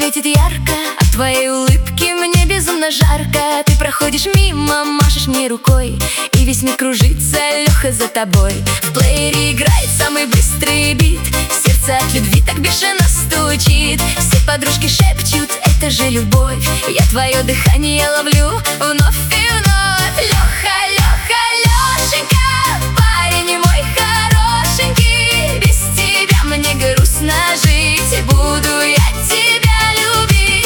светит ярко, от твоей улыбки мне безумно жарко. Ты проходишь мимо, машешь мне рукой, и весь мир кружится, Леха, за тобой. В плеере играет самый быстрый бит, сердце от любви так бешено стучит. Все подружки шепчут, это же любовь, я твое дыхание ловлю вновь и вновь. Леха, Леха, Лешенька, парень мой хорошенький, без тебя мне грустно жить, буду я тебя любить.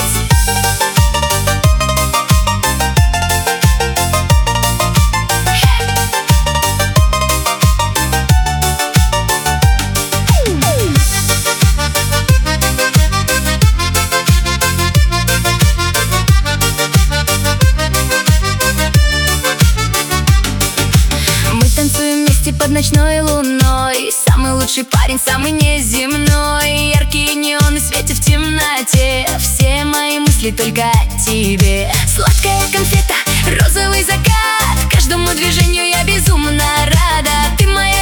Мы танцуем вместе под ночной луной, самый лучший парень, самый неземной. Яркие неоны светят в темноте, все мои мысли только о тебе. Сладкая конфета, розовый закат, каждому движению я безумно рада. Ты моя